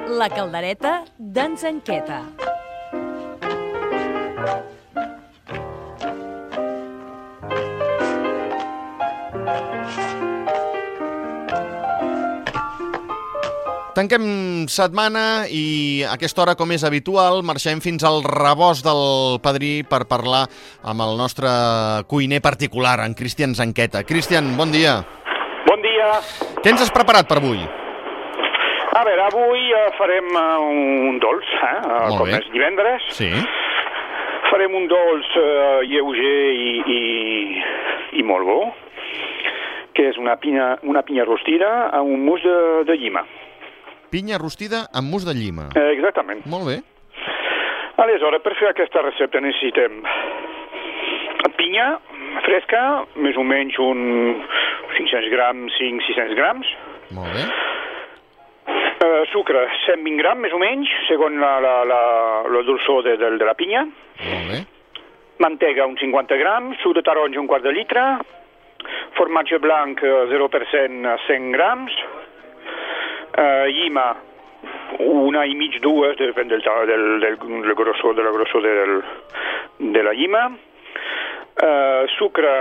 La caldereta d'en Zanqueta. Tanquem setmana i a aquesta hora, com és habitual, marxem fins al rebost del Padrí per parlar amb el nostre cuiner particular, en Cristian Zanqueta. Cristian, bon dia. Bon dia. Què ens has preparat per avui? A veure, avui farem un dolç, com és divendres. Sí. Farem un dolç lleuger i molt bo, que és una pinya rostida amb un mus de llima. Pinya rostida amb mus de llima. Exactament. Molt bé. Aleshores, per fer aquesta recepta necessitem pinya fresca, més o menys un 500 grams, 500-600 grams. Molt bé. Sucre, 120 grams, més o menys, segons la dolçor de la pinya. Molt bé. Mantega, uns 50 grams, suc de taronja, un quart de litre, formatge blanc, 0%, 100 grams, llima, una i mig, dues, depèn del grossor de la llima, sucre,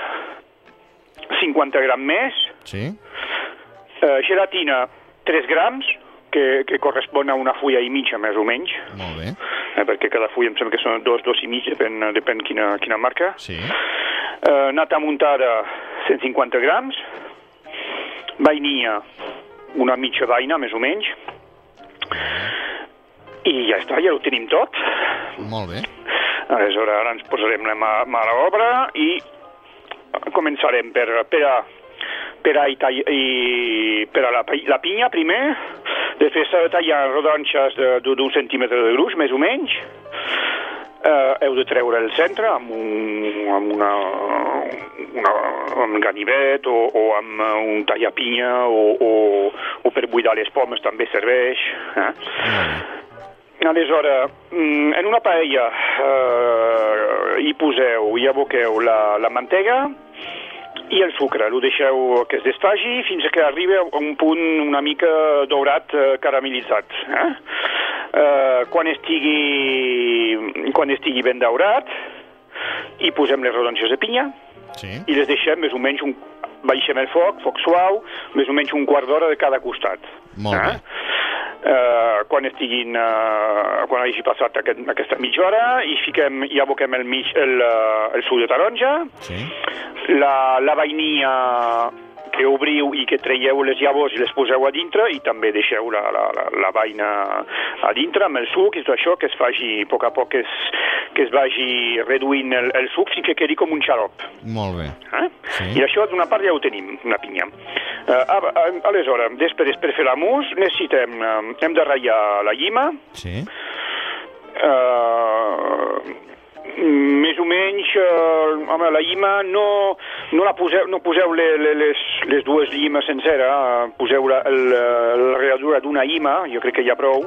50 grams més, Sí. gelatina, 3 grams, que correspon a una fulla i mitja, més o menys. Molt bé. Perquè cada fulla em sembla que són dos i mig, depèn quina marca. Sí. Nata muntada, 150 grams. Vainilla, una mitja vaina, més o menys. I ja està, ja ho tenim tot. Molt bé. Aleshores, ara ens posarem la mà a l'obra i començarem per la pinya primer. Després s'ha de tallar rodanxes d'un centímetre de gruix, més o menys. Heu de treure el centre amb un ganivet o amb un tallapinya o per buidar les pomes també serveix. Aleshores, en una paella hi aboqueu la mantega i el sucre. Ho deixeu que es desfagi fins que arribi a un punt una mica daurat, caramelitzat. Quan estigui ben daurat, hi posem les rodanxes de pinya. Sí. I les deixem més o menys, baixem el foc suau, més o menys un quart d'hora de cada costat. Molt bé. Quan hagi passat aquesta mitja hora, hi aboquem el suc de taronja, Sí. la vainilla que obriu i que traieu les llavors i les poseu a dintre i també deixeu la vaina a dintre amb el suc i tot això, que es faci a poc a poc, que es vagi reduint el suc fins que quedi com un xarop. Molt bé. Sí. I això d'una part ja ho tenim, una pinya. Aleshores, després per fer la mousse hem de ratllar la llima. Sí. Més o menys, la llima no poseu les dues llimes senceres, poseu la ralladura d'una llima, jo crec que ja prou,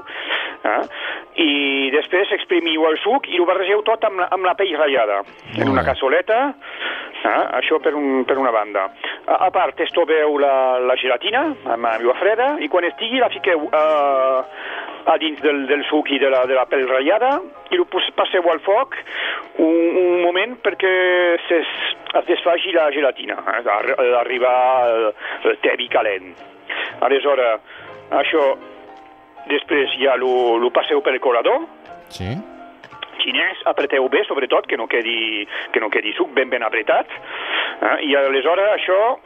i després exprimiu el suc i ho barregeu tot amb la pell ratllada, en una cassoleta, això per una banda. A part, estoveu la gelatina amb aigua freda i quan estigui la fiqueu a dins del suc i de la pell ratllada i ho passeu al foc un moment perquè es desfaci la gelatina, arribar el tebi calent. Aleshores, això després ja ho passeu pel colador. Sí. Xinès, apreteu bé, sobretot, que no quedi suc ben apretat. I aleshores això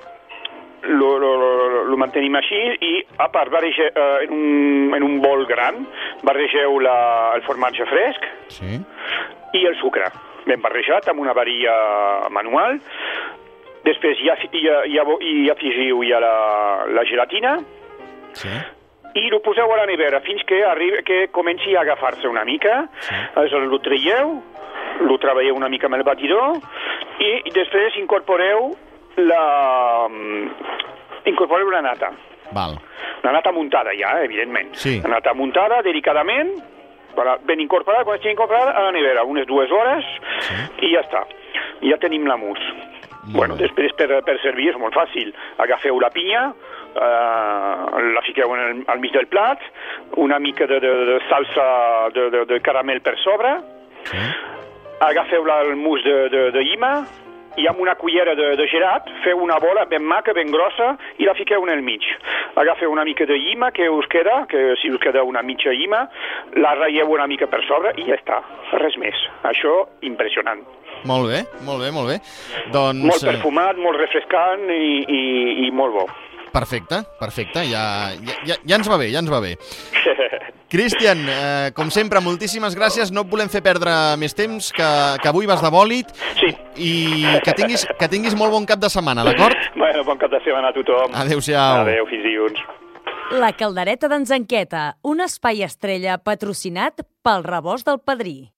lo mantenim així i a part en un bol gran barregeu el formatge fresc. Sí. I el sucre, ben barrejat amb una varilla manual. Després hi afegiu ja la gelatina. Sí. I ho poseu a la nevera fins que comenci a agafar-se una mica. Sí. Aleshores ho traieu, ho treballeu una mica amb el batidor i després incorporeu la nata. Val. La nata muntada ja, evidentment. Sí. La nata muntada delicadament, ben incorporada, quan estigui incorporada a la nevera, unes 2 hores, sí. I ja està. Ja tenim la mousse. Bueno, després per servir és molt fàcil. Agafeu la pinya, la fiqueu al mig del plat, una mica de salsa de caramel per sobre, agafeu el mus de llima i amb una cullera de gelat feu una bola ben maca, ben grossa i la fiqueu en el mig. Agafeu una mica de llima que us queda, que si us queda una mitja llima, la ratlleu una mica per sobre i ja està, res més. Això, impressionant. Molt bé, molt bé, molt bé. Doncs... Molt perfumat, molt refrescant i molt bo. Perfecte, perfecte, ja ens va bé, ja ens va bé. Cristian, com sempre, moltíssimes gràcies, no et volem fer perdre més temps, que avui vas de bòlit, sí. I que tinguis molt bon cap de setmana, d'acord? Bueno, bon cap de setmana a tothom. Adéu-siau. Adéu, fins dilluns. La caldereta d'en Zanqueta, un espai estrella patrocinat pel Rebost del Padrí.